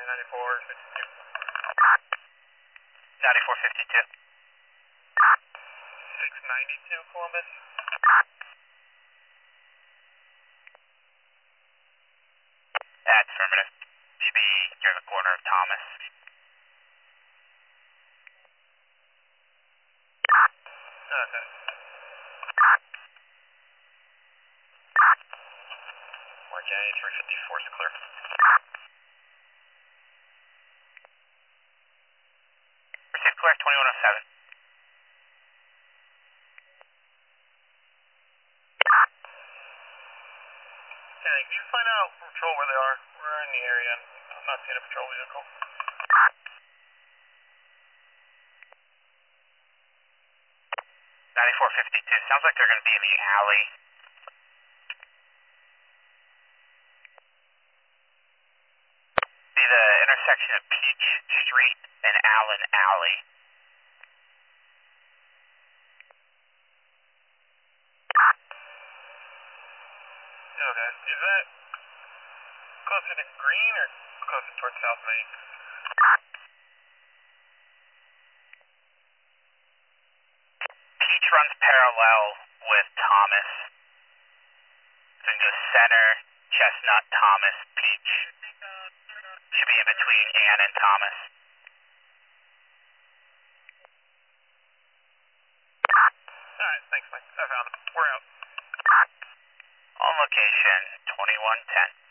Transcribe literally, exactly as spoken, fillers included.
ninety-four fifty-two. ninety-four fifty-two. six ninety-two Columbus. That's affirmative. Should be near the corner of Thomas. Okay. Orange ninety-three fifty-four is clear. Received clear, twenty-one oh seven. Okay, can you find out from patrol where they are? We're in the area. I'm not seeing a patrol vehicle. ninety-four fifty-two. Sounds like they're going to be in the alley. Be the intersection of Peach Street and Allen Alley. Okay. Is that closer to Green or closer towards South Main? Peach runs parallel with Thomas. So you can go center, Chestnut, Thomas, Peach. Should be in between Ann and Thomas. Alright, thanks, Mike. I found him. We're out. On location, twenty-one ten.